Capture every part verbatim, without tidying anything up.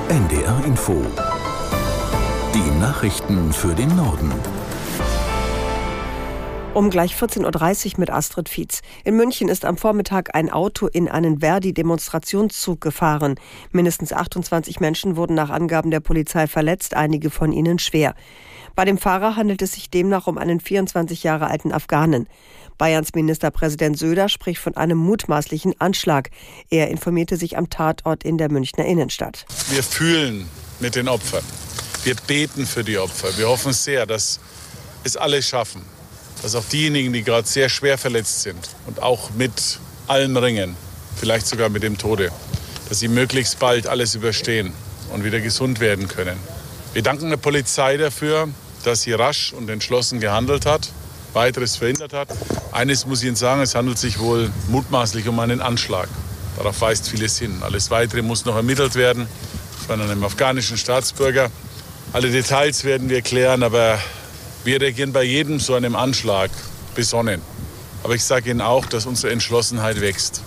N D R Info. Die Nachrichten für den Norden. Um gleich vierzehn Uhr dreißig mit Astrid Fietz. In München ist am Vormittag ein Auto in einen Verdi-Demonstrationszug gefahren. Mindestens achtundzwanzig Menschen wurden nach Angaben der Polizei verletzt, einige von ihnen schwer. Bei dem Fahrer handelt es sich demnach um einen vierundzwanzig Jahre alten Afghanen. Bayerns Ministerpräsident Söder spricht von einem mutmaßlichen Anschlag. Er informierte sich am Tatort in der Münchner Innenstadt. Wir fühlen mit den Opfern. Wir beten für die Opfer. Wir hoffen sehr, dass es alle schaffen. Dass auch diejenigen, die gerade sehr schwer verletzt sind und auch mit allem ringen, vielleicht sogar mit dem Tode, dass sie möglichst bald alles überstehen und wieder gesund werden können. Wir danken der Polizei dafür, dass sie rasch und entschlossen gehandelt hat, weiteres verhindert hat. Eines muss ich Ihnen sagen, es handelt sich wohl mutmaßlich um einen Anschlag. Darauf weist vieles hin. Alles Weitere muss noch ermittelt werden von einem afghanischen Staatsbürger. Alle Details werden wir klären, aber wir reagieren bei jedem so einem Anschlag besonnen. Aber ich sage Ihnen auch, dass unsere Entschlossenheit wächst.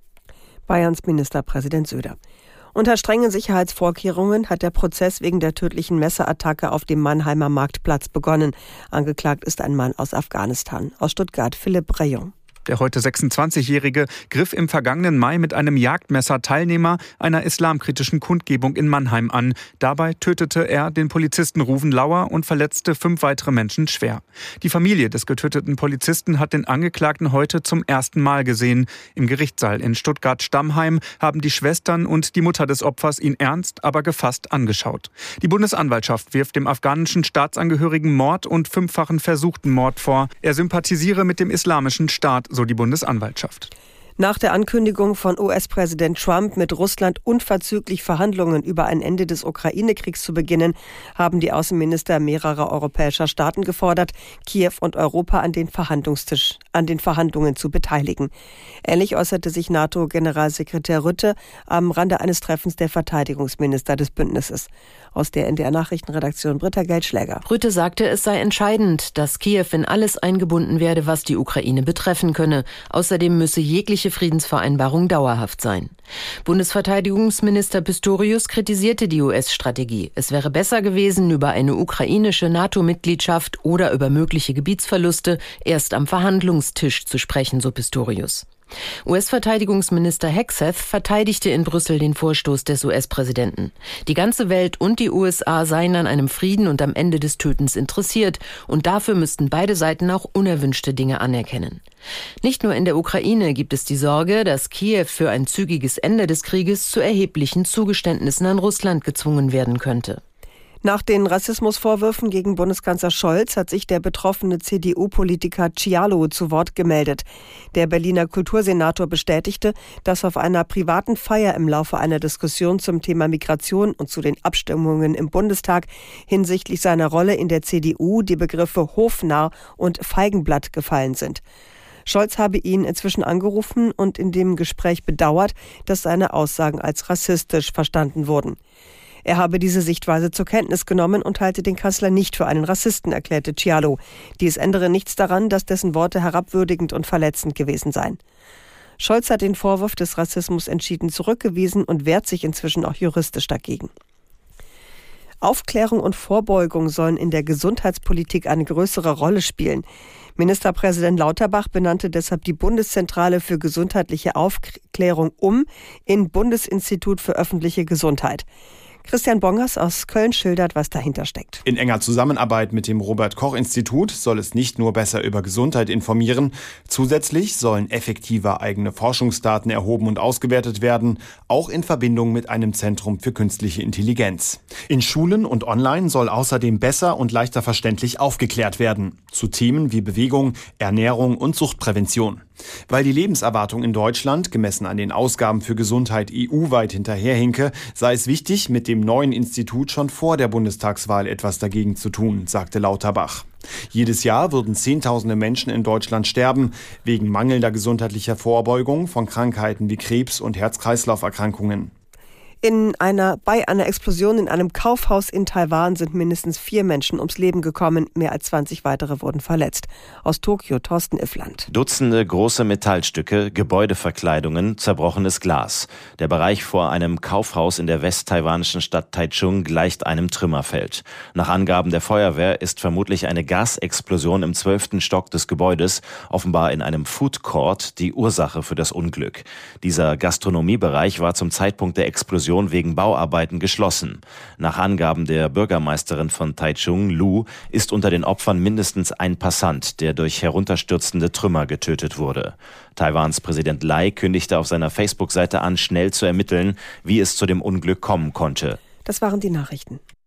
Bayerns Ministerpräsident Söder. Unter strengen Sicherheitsvorkehrungen hat der Prozess wegen der tödlichen Messerattacke auf dem Mannheimer Marktplatz begonnen. Angeklagt ist ein Mann aus Afghanistan. Aus Stuttgart Philipp Rayon. Der heute sechsundzwanzigjährige griff im vergangenen Mai mit einem Jagdmesser Teilnehmer einer islamkritischen Kundgebung in Mannheim an. Dabei tötete er den Polizisten Ruven Lauer und verletzte fünf weitere Menschen schwer. Die Familie des getöteten Polizisten hat den Angeklagten heute zum ersten Mal gesehen. Im Gerichtssaal in Stuttgart-Stammheim haben die Schwestern und die Mutter des Opfers ihn ernst, aber gefasst angeschaut. Die Bundesanwaltschaft wirft dem afghanischen Staatsangehörigen Mord und fünffachen versuchten Mord vor. Er sympathisiere mit dem Islamischen Staat, so die Bundesanwaltschaft. Nach der Ankündigung von U S-Präsident Trump, mit Russland unverzüglich Verhandlungen über ein Ende des Ukraine-Kriegs zu beginnen, haben die Außenminister mehrerer europäischer Staaten gefordert, Kiew und Europa an den Verhandlungstisch, an den Verhandlungen zu beteiligen. Ähnlich äußerte sich NATO-Generalsekretär Rutte am Rande eines Treffens der Verteidigungsminister des Bündnisses. Aus der N D R-Nachrichtenredaktion Britta Geldschläger. Rutte sagte, es sei entscheidend, dass Kiew in alles eingebunden werde, was die Ukraine betreffen könne. Außerdem müsse jegliche Friedensvereinbarung dauerhaft sein. Bundesverteidigungsminister Pistorius kritisierte die U S-Strategie. Es wäre besser gewesen, über eine ukrainische NATO-Mitgliedschaft oder über mögliche Gebietsverluste erst am Verhandlungstisch zu sprechen, so Pistorius. U S-Verteidigungsminister Hegseth verteidigte in Brüssel den Vorstoß des U S-Präsidenten. Die ganze Welt und die U S A seien an einem Frieden und am Ende des Tötens interessiert, und dafür müssten beide Seiten auch unerwünschte Dinge anerkennen. Nicht nur in der Ukraine gibt es die Sorge, dass Kiew für ein zügiges Ende des Krieges zu erheblichen Zugeständnissen an Russland gezwungen werden könnte. Nach den Rassismusvorwürfen gegen Bundeskanzler Scholz hat sich der betroffene C D U-Politiker Cialo zu Wort gemeldet. Der Berliner Kultursenator bestätigte, dass auf einer privaten Feier im Laufe einer Diskussion zum Thema Migration und zu den Abstimmungen im Bundestag hinsichtlich seiner Rolle in der C D U die Begriffe Hofnarr und Feigenblatt gefallen sind. Scholz habe ihn inzwischen angerufen und in dem Gespräch bedauert, dass seine Aussagen als rassistisch verstanden wurden. Er habe diese Sichtweise zur Kenntnis genommen und halte den Kanzler nicht für einen Rassisten, erklärte Cialo. Dies ändere nichts daran, dass dessen Worte herabwürdigend und verletzend gewesen seien. Scholz hat den Vorwurf des Rassismus entschieden zurückgewiesen und wehrt sich inzwischen auch juristisch dagegen. Aufklärung und Vorbeugung sollen in der Gesundheitspolitik eine größere Rolle spielen. Ministerpräsident Lauterbach benannte deshalb die Bundeszentrale für gesundheitliche Aufklärung um in Bundesinstitut für öffentliche Gesundheit. Christian Bongers aus Köln schildert, was dahinter steckt. In enger Zusammenarbeit mit dem Robert-Koch-Institut soll es nicht nur besser über Gesundheit informieren, zusätzlich sollen effektiver eigene Forschungsdaten erhoben und ausgewertet werden, auch in Verbindung mit einem Zentrum für künstliche Intelligenz. In Schulen und online soll außerdem besser und leichter verständlich aufgeklärt werden, zu Themen wie Bewegung, Ernährung und Suchtprävention. Weil die Lebenserwartung in Deutschland, gemessen an den Ausgaben für Gesundheit, E U-weit hinterherhinke, sei es wichtig, mit dem neuen Institut schon vor der Bundestagswahl etwas dagegen zu tun, sagte Lauterbach. Jedes Jahr würden Zehntausende Menschen in Deutschland sterben, wegen mangelnder gesundheitlicher Vorbeugung von Krankheiten wie Krebs und Herz-Kreislauf-Erkrankungen. In einer, bei einer Explosion in einem Kaufhaus in Taiwan sind mindestens vier Menschen ums Leben gekommen. Mehr als zwanzig weitere wurden verletzt. Aus Tokio, Thorsten Iffland. Dutzende große Metallstücke, Gebäudeverkleidungen, zerbrochenes Glas. Der Bereich vor einem Kaufhaus in der westtaiwanischen Stadt Taichung gleicht einem Trümmerfeld. Nach Angaben der Feuerwehr ist vermutlich eine Gasexplosion im zwölften Stock des Gebäudes, offenbar in einem Food Court, die Ursache für das Unglück. Dieser Gastronomiebereich war zum Zeitpunkt der Explosion wegen Bauarbeiten geschlossen. Nach Angaben der Bürgermeisterin von Taichung, Lu, ist unter den Opfern mindestens ein Passant, der durch herunterstürzende Trümmer getötet wurde. Taiwans Präsident Lai kündigte auf seiner Facebook-Seite an, schnell zu ermitteln, wie es zu dem Unglück kommen konnte. Das waren die Nachrichten.